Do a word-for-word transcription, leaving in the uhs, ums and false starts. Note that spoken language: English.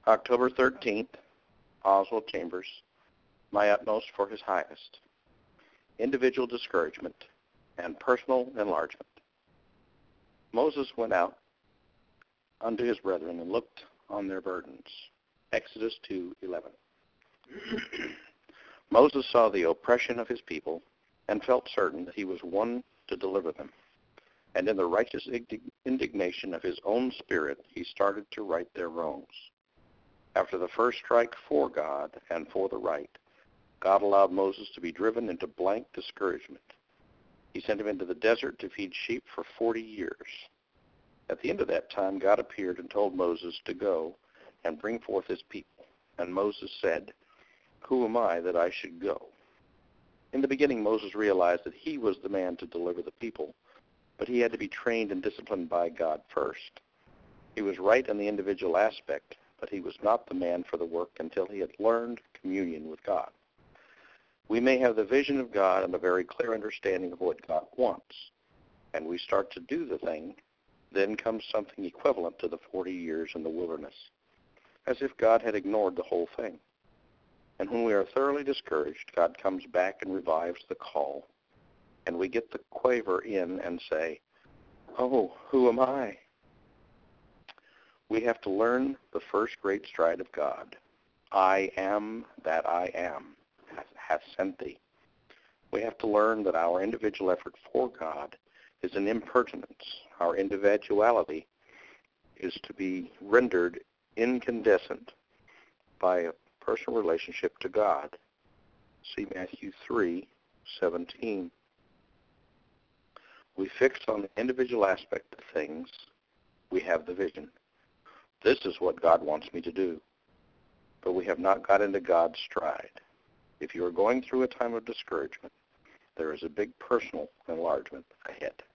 October thirteenth, Oswald Chambers, My Utmost for His Highest. Individual discouragement and personal enlargement. Moses went out unto his brethren and looked on their burdens. Exodus two eleven. Moses saw the oppression of his people and felt certain that he was one to deliver them. And in the righteous indignation of his own spirit, he started to right their wrongs. After the first strike for God and for the right, God allowed Moses to be driven into blank discouragement. He sent him into the desert to feed sheep for forty years. At the end of that time, God appeared and told Moses to go and bring forth his people. And Moses said, "Who am I that I should go?" In the beginning, Moses realized that he was the man to deliver the people, but he had to be trained and disciplined by God first. He was right in the individual aspect, but he was not the man for the work until he had learned communion with God. We may have the vision of God and a very clear understanding of what God wants, and we start to do the thing. Then comes something equivalent to the forty years in the wilderness, as if God had ignored the whole thing. And when we are thoroughly discouraged, God comes back and revives the call, and we get the quaver in and say, "Oh, who am I?" We have to learn the first great stride of God. I am that I am, hath sent thee. We have to learn that our individual effort for God is an impertinence. Our individuality is to be rendered incandescent by a personal relationship to God. See Matthew three seventeen. We fix on the individual aspect of things. We have the vision. This is what God wants me to do. But we have not got into God's stride. If you are going through a time of discouragement, there is a big personal enlargement ahead.